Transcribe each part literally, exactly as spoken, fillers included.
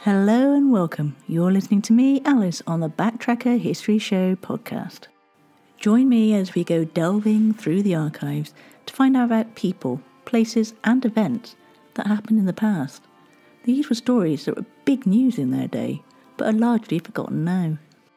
Hello and welcome. You're listening to me, Alice, on the Backtracker History Show podcast. Join me as we go delving through the archives to find out about people, places and events that happened in the past. These were stories that were big news in their day, but are largely forgotten now.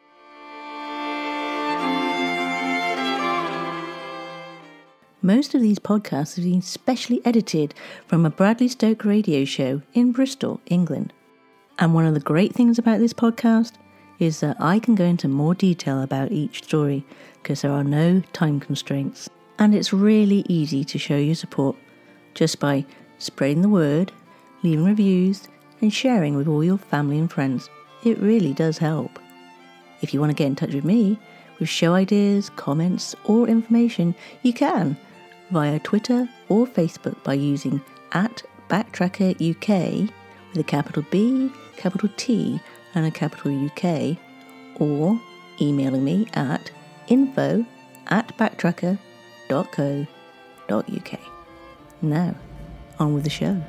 Most of these podcasts have been specially edited from a Bradley Stoke radio show in Bristol, England. And one of the great things about this podcast is that I can go into more detail about each story because there are no time constraints. And it's really easy to show your support just by spreading the word, leaving reviews and sharing with all your family and friends. It really does help. If you want to get in touch with me with show ideas, comments or information, you can via Twitter or Facebook by using at Backtracker U K with a capital B, capital T and a capital U K, or emailing me at info at backtracker dot co dot uk. Now, on with the show.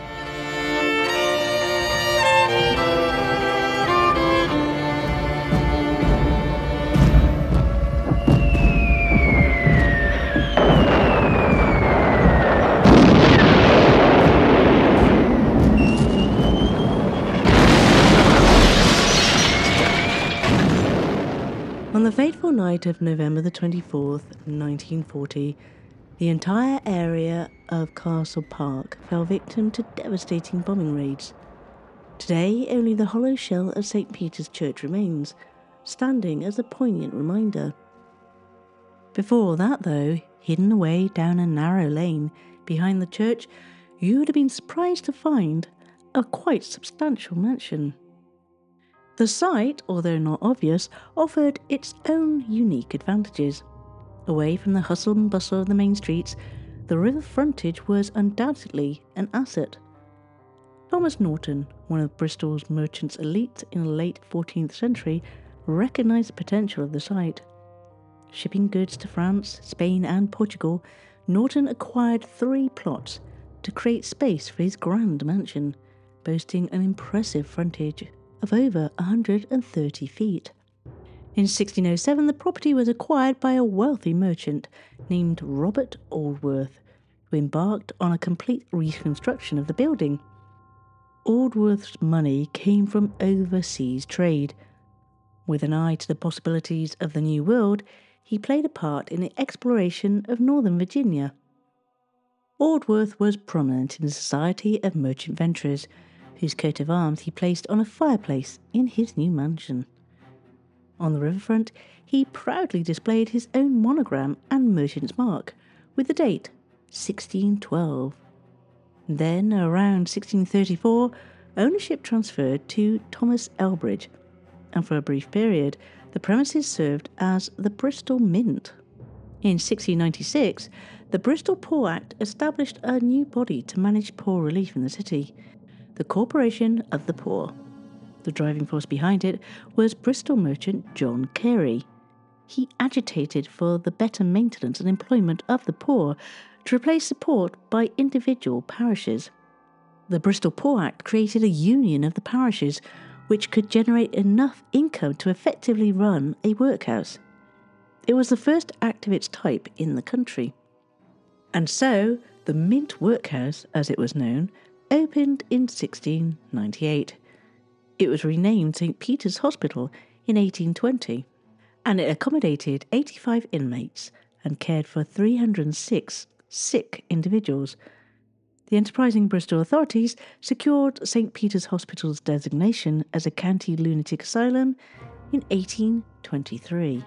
On the fateful night of November the twenty-fourth, nineteen forty, the entire area of Castle Park fell victim to devastating bombing raids. Today, only the hollow shell of Saint Peter's Church remains, standing as a poignant reminder. Before that, though, hidden away down a narrow lane behind the church, you would have been surprised to find a quite substantial mansion. The site, although not obvious, offered its own unique advantages. Away from the hustle and bustle of the main streets, the river frontage was undoubtedly an asset. Thomas Norton, one of Bristol's merchants' elite in the late fourteenth century, recognised the potential of the site. Shipping goods to France, Spain and Portugal, Norton acquired three plots to create space for his grand mansion, boasting an impressive frontage of over one hundred thirty feet. In sixteen oh seven, the property was acquired by a wealthy merchant named Robert Aldworth, who embarked on a complete reconstruction of the building. Aldworth's money came from overseas trade. With an eye to the possibilities of the New World, he played a part in the exploration of northern Virginia. Aldworth was prominent in the Society of Merchant Venturers, whose coat of arms he placed on a fireplace in his new mansion. On the riverfront, he proudly displayed his own monogram and merchant's mark, with the date sixteen twelve. Then, around sixteen thirty-four, ownership transferred to Thomas Elbridge, and for a brief period, the premises served as the Bristol Mint. In sixteen ninety-six, the Bristol Poor Act established a new body to manage poor relief in the city, the Corporation of the Poor. The driving force behind it was Bristol merchant John Carey. He agitated for the better maintenance and employment of the poor to replace support by individual parishes. The Bristol Poor Act created a union of the parishes which could generate enough income to effectively run a workhouse. It was the first act of its type in the country. And so, the Mint Workhouse, as it was known, opened in sixteen ninety-eight. It was renamed Saint Peter's Hospital in eighteen twenty, and it accommodated eighty-five inmates and cared for three hundred six sick individuals. The enterprising Bristol authorities secured Saint Peter's Hospital's designation as a county lunatic asylum in eighteen twenty-three.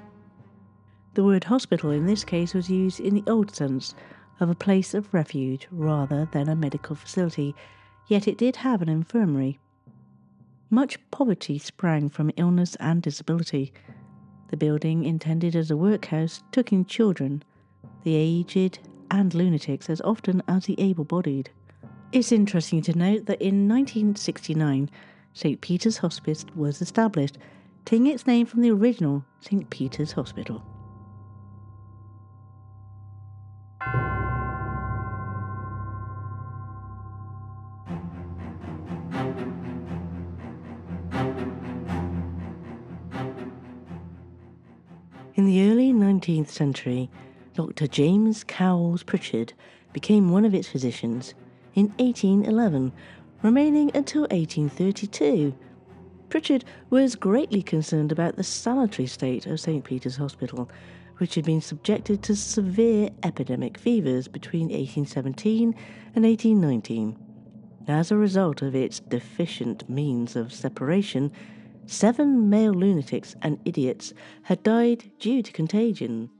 The word hospital in this case was used in the old sense of a place of refuge rather than a medical facility, yet it did have an infirmary. Much poverty sprang from illness and disability. The building, intended as a workhouse, took in children, the aged and lunatics as often as the able-bodied. It's interesting to note that in nineteen sixty-nine, Saint Peter's Hospice was established, taking its name from the original Saint Peter's Hospital. In the early nineteenth century, Doctor James Cowles Pritchard became one of its physicians in eighteen eleven, remaining until eighteen thirty-two. Pritchard was greatly concerned about the sanitary state of Saint Peter's Hospital, which had been subjected to severe epidemic fevers between eighteen seventeen and eighteen nineteen. As a result of its deficient means of separation, seven male lunatics and idiots had died due to contagion.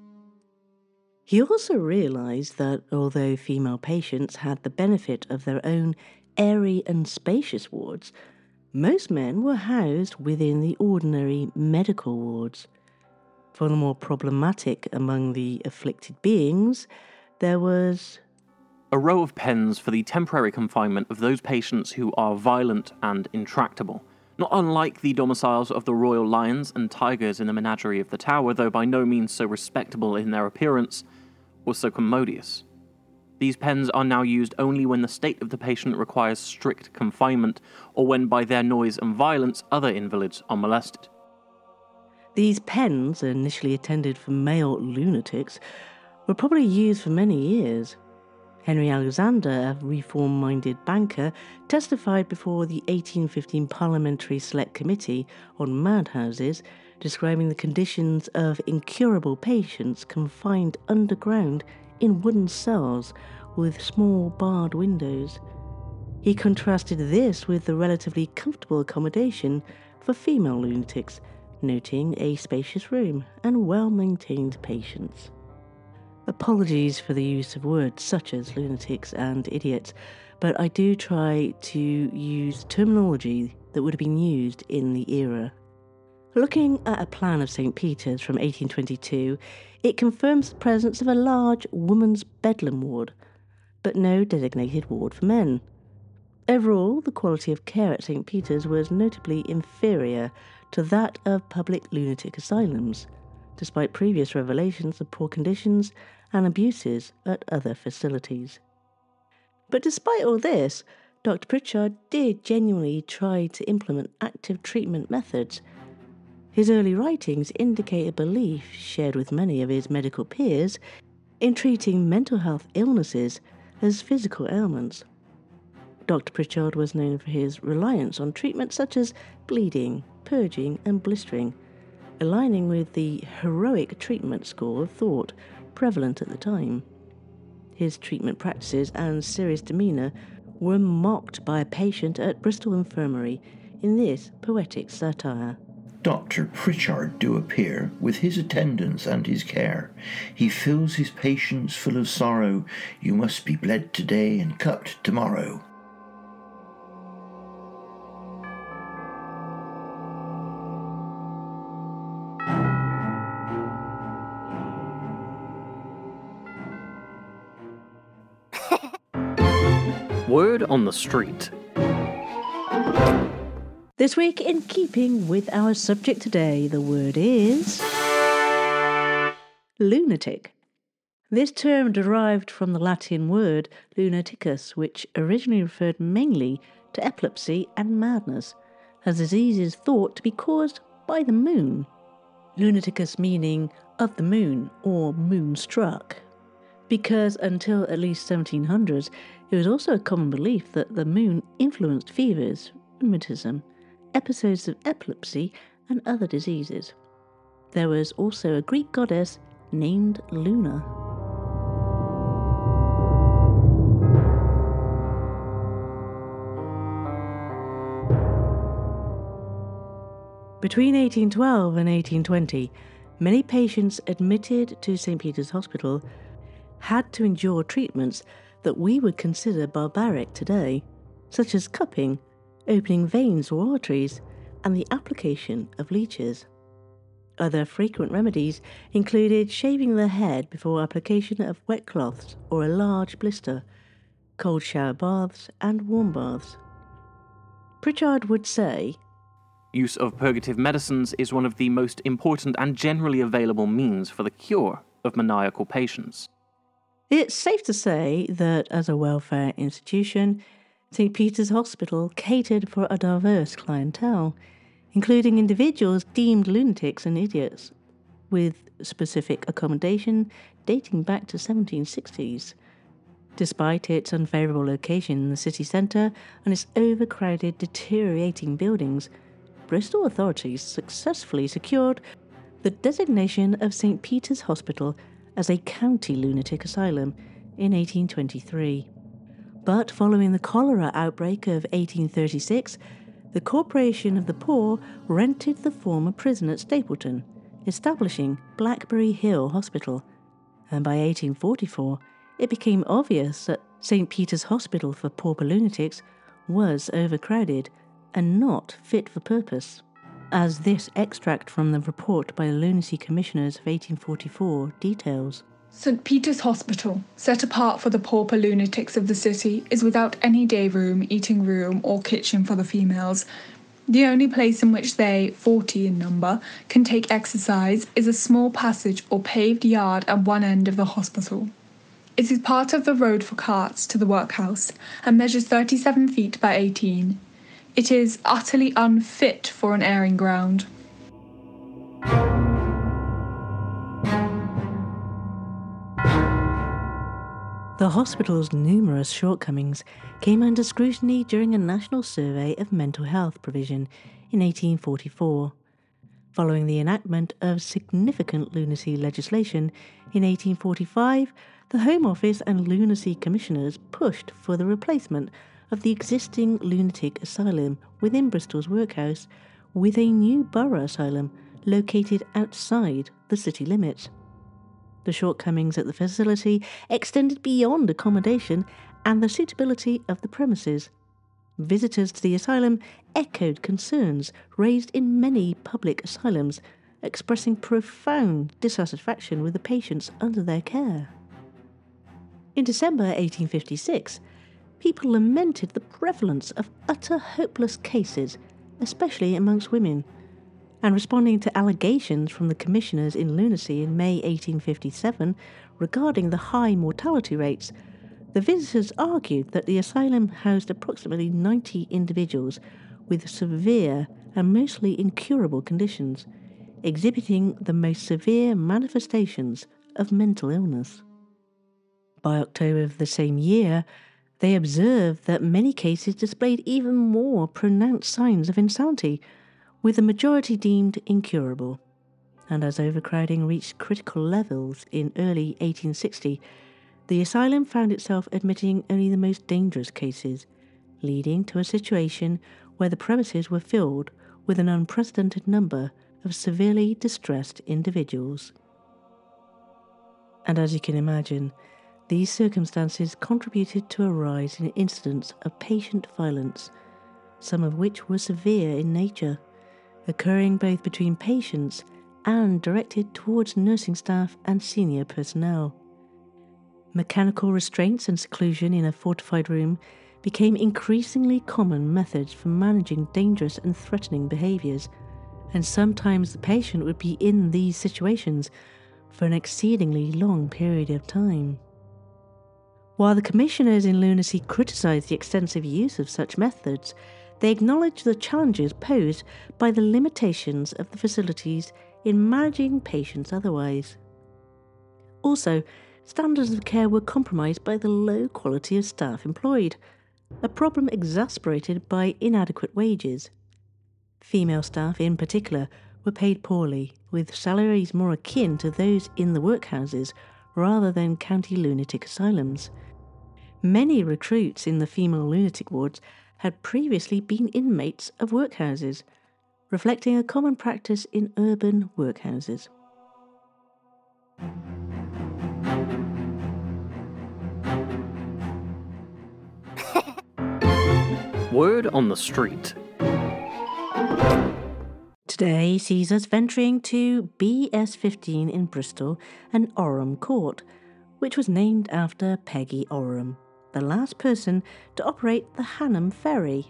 He also realised that although female patients had the benefit of their own airy and spacious wards, most men were housed within the ordinary medical wards. For the more problematic among the afflicted beings, there was a row of pens for the temporary confinement of those patients who are violent and intractable, not unlike the domiciles of the royal lions and tigers in the menagerie of the Tower, though by no means so respectable in their appearance or so commodious. These pens are now used only when the state of the patient requires strict confinement, or when by their noise and violence other invalids are molested. These pens, initially intended for male lunatics, were probably used for many years. Henry Alexander, a reform-minded banker, testified before the eighteen fifteen Parliamentary Select Committee on Madhouses, describing the conditions of incurable patients confined underground in wooden cells with small barred windows. He contrasted this with the relatively comfortable accommodation for female lunatics, noting a spacious room and well-maintained patients. Apologies for the use of words such as lunatics and idiots, but I do try to use terminology that would have been used in the era. Looking at a plan of Saint Peter's from eighteen twenty-two, it confirms the presence of a large women's bedlam ward, but no designated ward for men. Overall, the quality of care at Saint Peter's was notably inferior to that of public lunatic asylums, despite previous revelations of poor conditions and abuses at other facilities. But despite all this, Doctor Pritchard did genuinely try to implement active treatment methods. His early writings indicate a belief, shared with many of his medical peers, in treating mental health illnesses as physical ailments. Doctor Pritchard was known for his reliance on treatments such as bleeding, purging and blistering, aligning with the heroic treatment school of thought prevalent at the time. His treatment practices and serious demeanour were mocked by a patient at Bristol Infirmary in this poetic satire. Doctor Pritchard do appear with his attendance and his care. He fills his patients full of sorrow. You must be bled today and cut tomorrow. Word on the street. This week, in keeping with our subject today, the word is lunatic. This term derived from the Latin word lunaticus, which originally referred mainly to epilepsy and madness, as diseases thought to be caused by the moon. Lunaticus meaning of the moon or moonstruck, because until at least seventeen hundreds, it was also a common belief that the moon influenced fevers, rheumatism, episodes of epilepsy and other diseases. There was also a Greek goddess named Luna. Between eighteen twelve and eighteen twenty, many patients admitted to Saint Peter's Hospital had to endure treatments that we would consider barbaric today, such as cupping, opening veins or arteries, and the application of leeches. Other frequent remedies included shaving the head before application of wet cloths or a large blister, cold shower baths, and warm baths. Pritchard would say, Use of purgative medicines is one of the most important and generally available means for the cure of maniacal patients. It's safe to say that as a welfare institution, Saint Peter's Hospital catered for a diverse clientele, including individuals deemed lunatics and idiots. with specific accommodation dating back to seventeen sixties. Despite its unfavourable location in the city centre and its overcrowded, deteriorating buildings, Bristol authorities successfully secured the designation of Saint Peter's Hospital as a county lunatic asylum in eighteen twenty-three. But following the cholera outbreak of eighteen thirty-six, the Corporation of the Poor rented the former prison at Stapleton, establishing Blackberry Hill Hospital, and by eighteen forty-four it became obvious that Saint Peter's Hospital for Pauper Lunatics was overcrowded and not fit for purpose, as this extract from the report by the Lunacy Commissioners of eighteen forty-four details. Saint Peter's Hospital, set apart for the pauper lunatics of the city, is without any day room, eating room, or kitchen for the females. The only place in which they, forty in number, can take exercise is a small passage or paved yard at one end of the hospital. It is part of the road for carts to the workhouse and measures thirty-seven feet by eighteen. It is utterly unfit for an airing ground. The hospital's numerous shortcomings came under scrutiny during a national survey of mental health provision in eighteen forty-four. Following the enactment of significant lunacy legislation in eighteen forty-five, the Home Office and Lunacy Commissioners pushed for the replacement of the existing lunatic asylum within Bristol's workhouse with a new borough asylum located outside the city limits. The shortcomings at the facility extended beyond accommodation and the suitability of the premises. Visitors to the asylum echoed concerns raised in many public asylums, expressing profound dissatisfaction with the patients under their care. In December eighteen fifty-six, people lamented the prevalence of utter hopeless cases, especially amongst women, and responding to allegations from the commissioners in lunacy in May eighteen fifty-seven regarding the high mortality rates, the visitors argued that the asylum housed approximately ninety individuals with severe and mostly incurable conditions, exhibiting the most severe manifestations of mental illness. By October of the same year, they observed that many cases displayed even more pronounced signs of insanity, with the majority deemed incurable. And as overcrowding reached critical levels in early eighteen sixty, the asylum found itself admitting only the most dangerous cases, leading to a situation where the premises were filled with an unprecedented number of severely distressed individuals. And as you can imagine, these circumstances contributed to a rise in incidents of patient violence, some of which were severe in nature, occurring both between patients and directed towards nursing staff and senior personnel. Mechanical restraints and seclusion in a fortified room became increasingly common methods for managing dangerous and threatening behaviours, and sometimes the patient would be in these situations for an exceedingly long period of time. While the commissioners in lunacy criticised the extensive use of such methods, they acknowledged the challenges posed by the limitations of the facilities in managing patients otherwise. Also, standards of care were compromised by the low quality of staff employed, a problem exacerbated by inadequate wages. Female staff in particular were paid poorly, with salaries more akin to those in the workhouses rather than county lunatic asylums. Many recruits in the female lunatic wards had previously been inmates of workhouses, reflecting a common practice in urban workhouses. Word on the street. Today sees us venturing to B S fifteen in Bristol and Orham Court, which was named after Peggy Orham, the last person to operate the Hanham Ferry.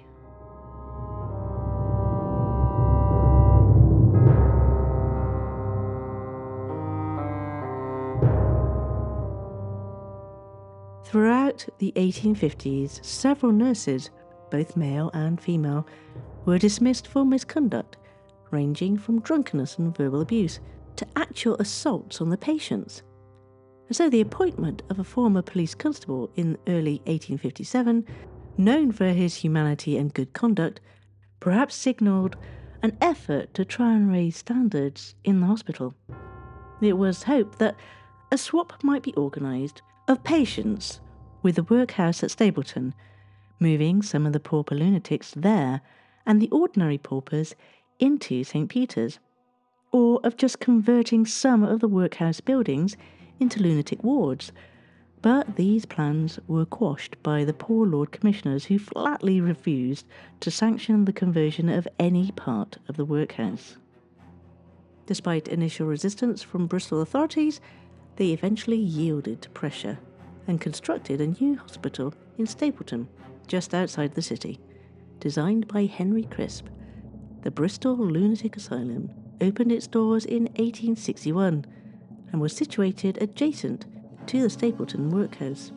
Throughout the eighteen fifties, several nurses, both male and female, were dismissed for misconduct, ranging from drunkenness and verbal abuse to actual assaults on the patients. And so the appointment of a former police constable in early eighteen fifty-seven, known for his humanity and good conduct, perhaps signalled an effort to try and raise standards in the hospital. It was hoped that a swap might be organised of patients with the workhouse at Stapleton, moving some of the pauper lunatics there and the ordinary paupers into St Peter's, or of just converting some of the workhouse buildings into lunatic wards. But these plans were quashed by the poor Lord Commissioners, who flatly refused to sanction the conversion of any part of the workhouse. Despite initial resistance from Bristol authorities, they eventually yielded to pressure and constructed a new hospital in Stapleton, just outside the city. Designed by Henry Crisp, the Bristol Lunatic Asylum opened its doors in eighteen sixty-one and was situated adjacent to the Stapleton workhouse.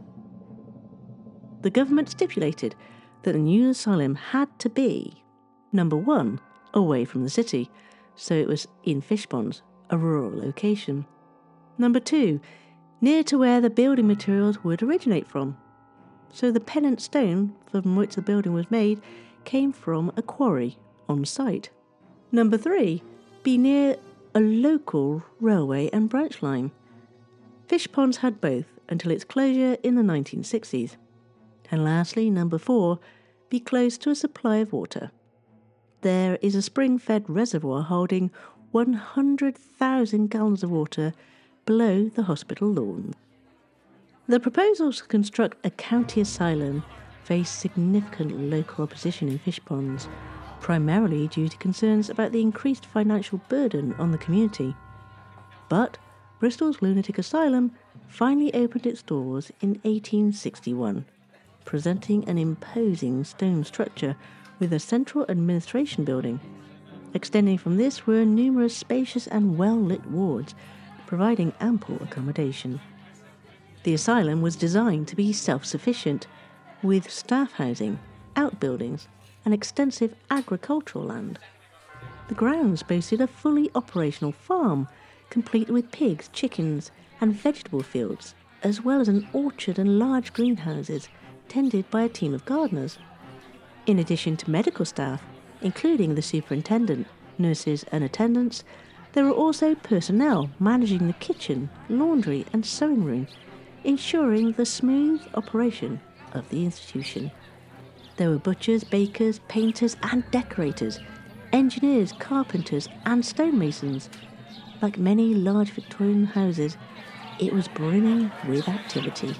The government stipulated that the new asylum had to be, number one, away from the city, so it was in Fishponds, a rural location. Number two, near to where the building materials would originate from. So the pennant stone from which the building was made came from a quarry on site. Number three, be near a local railway and branch line. Fishponds had both until its closure in the nineteen sixties. And lastly, number four, be close to a supply of water. There is a spring-fed reservoir holding one hundred thousand gallons of water below the hospital lawn. The proposal to construct a county asylum faced significant local opposition in Fishponds, primarily due to concerns about the increased financial burden on the community. But Bristol's Lunatic Asylum finally opened its doors in eighteen sixty-one, presenting an imposing stone structure with a central administration building. Extending from this were numerous spacious and well-lit wards, providing ample accommodation. The asylum was designed to be self-sufficient, with staff housing, outbuildings, and extensive agricultural land. The grounds boasted a fully operational farm, complete with pigs, chickens, and vegetable fields, as well as an orchard and large greenhouses, tended by a team of gardeners. In addition to medical staff, including the superintendent, nurses, and attendants, there were also personnel managing the kitchen, laundry, and sewing room, ensuring the smooth operation of the institution. There were butchers, bakers, painters, and decorators, engineers, carpenters, and stonemasons. Like many large Victorian houses, it was brimming with activity.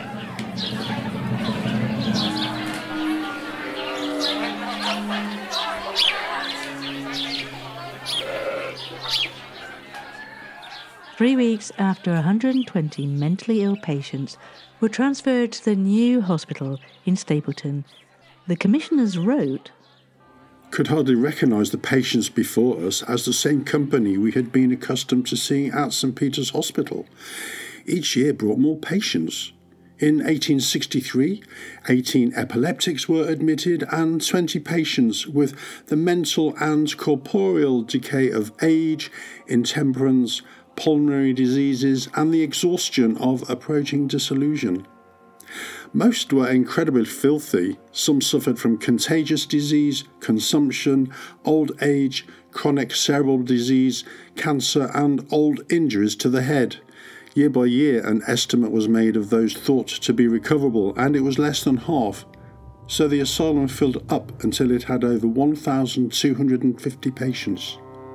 Three weeks after one hundred twenty mentally ill patients were transferred to the new hospital in Stapleton, the commissioners wrote, "Could hardly recognise the patients before us as the same company we had been accustomed to seeing at St Peter's Hospital. Each year brought more patients. In eighteen sixty-three, eighteen epileptics were admitted and twenty patients with the mental and corporeal decay of age, intemperance, pulmonary diseases, and the exhaustion of approaching dissolution. Most were incredibly filthy. Some suffered from contagious disease, consumption, old age, chronic cerebral disease, cancer, and old injuries to the head. Year by year, an estimate was made of those thought to be recoverable, and it was less than half. So the asylum filled up until it had over one thousand two hundred fifty patients."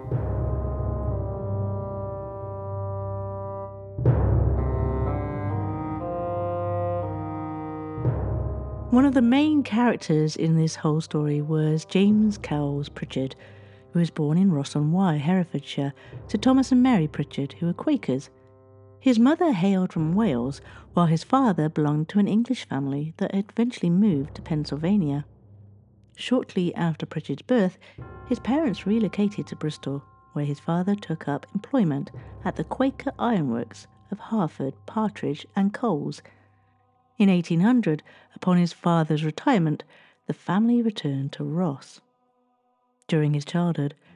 One of the main characters in this whole story was James Cowles Pritchard, who was born in Ross-on-Wye, Herefordshire, to Thomas and Mary Pritchard, who were Quakers. His mother hailed from Wales, while his father belonged to an English family that had eventually moved to Pennsylvania. Shortly after Pritchard's birth, his parents relocated to Bristol, where his father took up employment at the Quaker Ironworks of Harford, Partridge and Coles. In eighteen hundred, upon his father's retirement, the family returned to Ross. During his childhood,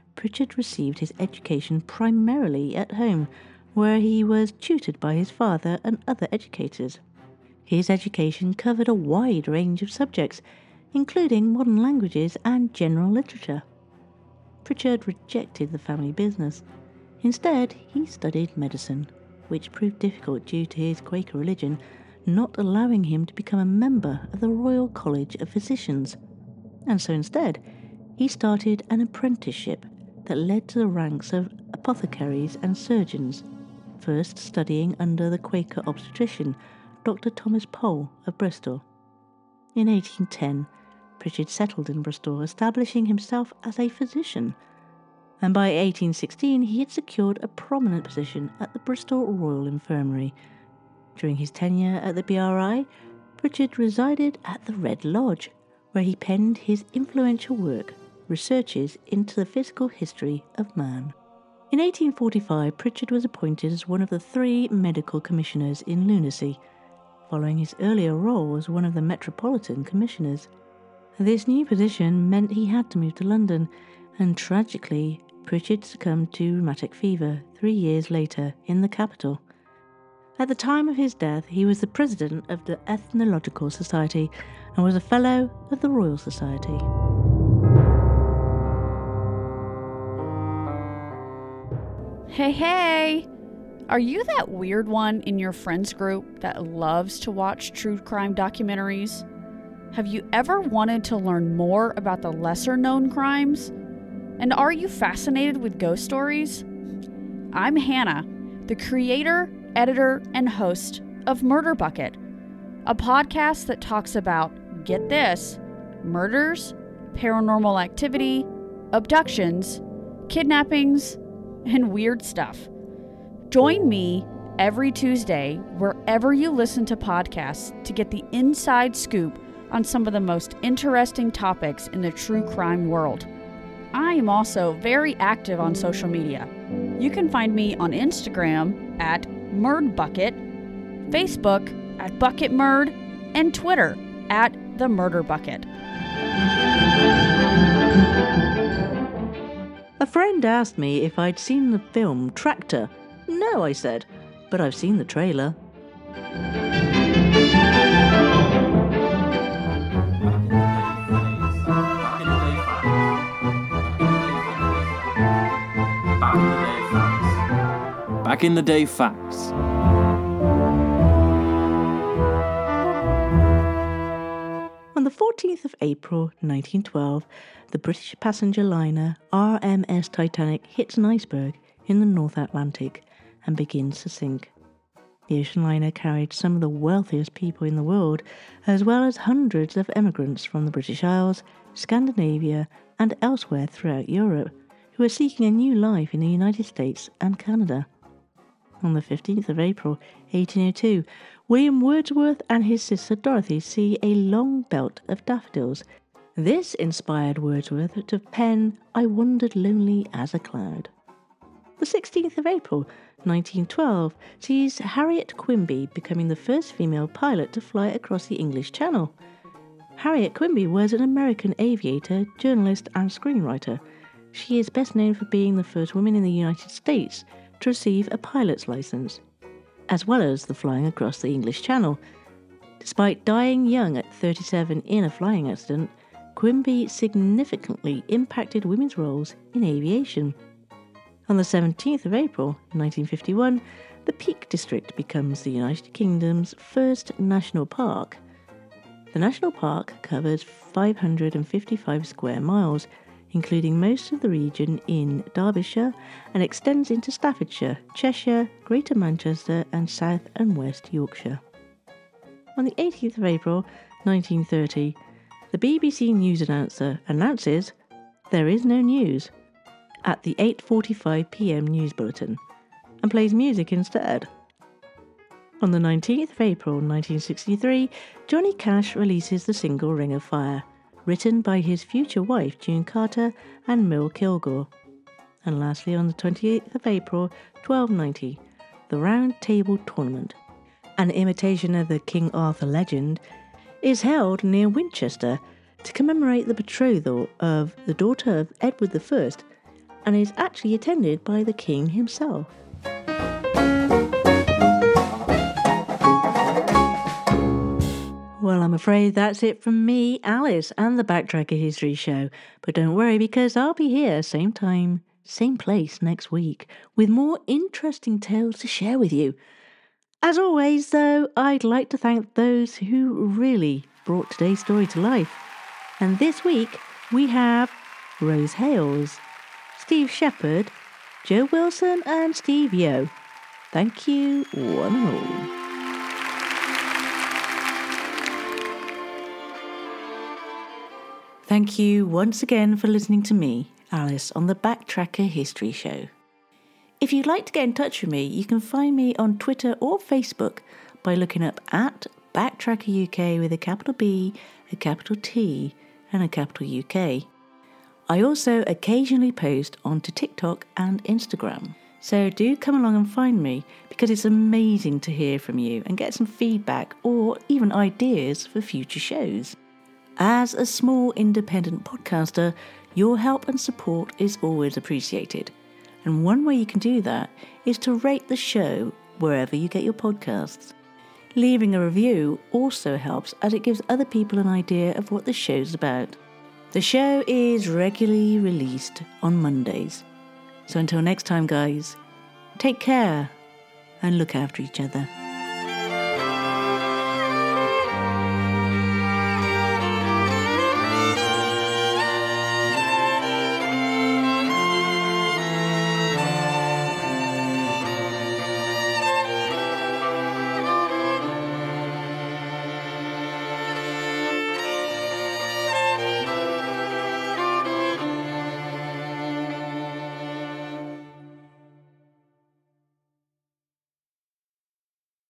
Pritchard received his education primarily at home, where he was tutored by his father and other educators. His education covered a wide range of subjects, including modern languages and general literature. Pritchard rejected the family business. Instead, he studied medicine, which proved difficult due to his Quaker religion not allowing him to become a member of the Royal College of Physicians. And so instead, he started an apprenticeship that led to the ranks of apothecaries and surgeons, first studying under the Quaker obstetrician Doctor Thomas Pole of Bristol. In eighteen ten, Pritchard settled in Bristol, establishing himself as a physician, and by eighteen sixteen he had secured a prominent position at the Bristol Royal Infirmary. During his tenure at the B R I, Pritchard resided at the Red Lodge, where he penned his influential work, Researches into the Physical History of Man. In eighteen forty-five, Pritchard was appointed as one of the three medical commissioners in lunacy, following his earlier role as one of the Metropolitan Commissioners. This new position meant he had to move to London, and tragically, Pritchard succumbed to rheumatic fever three years later in the capital. At the time of his death, he was the president of the Ethnological Society and was a fellow of the Royal Society. Hey, hey! Are you that weird one in your friends group that loves to watch true crime documentaries? Have you ever wanted to learn more about the lesser-known crimes? And are you fascinated with ghost stories? I'm Hannah, the creator, editor, and host of Murder Bucket, a podcast that talks about, get this, murders, paranormal activity, abductions, kidnappings, and weird stuff. Join me every Tuesday wherever you listen to podcasts to get the inside scoop on some of the most interesting topics in the true crime world. I am also very active on social media. You can find me on Instagram at MurdBucket, Facebook at BucketMurd, and Twitter at The Murder Bucket. A friend asked me if I'd seen the film Tractor. No, I said, but I've seen the trailer. Back in the day facts. On the fourteenth of April nineteen twelve, the British passenger liner R M S Titanic hits an iceberg in the North Atlantic and begins to sink. The ocean liner carried some of the wealthiest people in the world, as well as hundreds of emigrants from the British Isles, Scandinavia, and elsewhere throughout Europe, who were seeking a new life in the United States and Canada. On the fifteenth of April eighteen oh two, William Wordsworth and his sister Dorothy see a long belt of daffodils. This inspired Wordsworth to pen I Wandered Lonely as a Cloud. The sixteenth of April nineteen twelve sees Harriet Quimby becoming the first female pilot to fly across the English Channel. Harriet Quimby was an American aviator, journalist, and screenwriter. She is best known for being the first woman in the United States to receive a pilot's license, as well as the flying across the English Channel. Despite dying young at thirty-seven in a flying accident, Quimby significantly impacted women's roles in aviation. On the seventeenth of April nineteen fifty-one, the Peak District becomes the United Kingdom's first national park. The national park covers five hundred fifty-five square miles, including most of the region in Derbyshire, and extends into Staffordshire, Cheshire, Greater Manchester, and South and West Yorkshire. On the eighteenth of April nineteen thirty, the B B C news announcer announces there is no news at the eight forty-five p m news bulletin, and plays music instead. On the nineteenth of April nineteen sixty-three, Johnny Cash releases the single Ring of Fire, written by his future wife June Carter and Mill Kilgore. And lastly, on the twenty-eighth of April twelve ninety, the Round Table Tournament, an imitation of the King Arthur legend, is held near Winchester to commemorate the betrothal of the daughter of Edward the First and is actually attended by the king himself. Well, I'm afraid that's it from me, Alice, and the Backtracker History Show. But don't worry, because I'll be here same time, same place next week, with more interesting tales to share with you. As always, though, I'd like to thank those who really brought today's story to life. And this week, we have Rose Hales, Steve Shepherd, Joe Wilson, and Steve Yo. Thank you, one and all. Thank you once again for listening to me, Alice, on the Backtracker History Show. If you'd like to get in touch with me, you can find me on Twitter or Facebook by looking up at Backtracker U K with a capital B, a capital T, and a capital U K. I also occasionally post onto TikTok and Instagram. So do come along and find me, because it's amazing to hear from you and get some feedback or even ideas for future shows. As a small independent podcaster, your help and support is always appreciated. And one way you can do that is to rate the show wherever you get your podcasts. Leaving a review also helps, as it gives other people an idea of what the show's about. The show is regularly released on Mondays. So until next time, guys, take care and look after each other.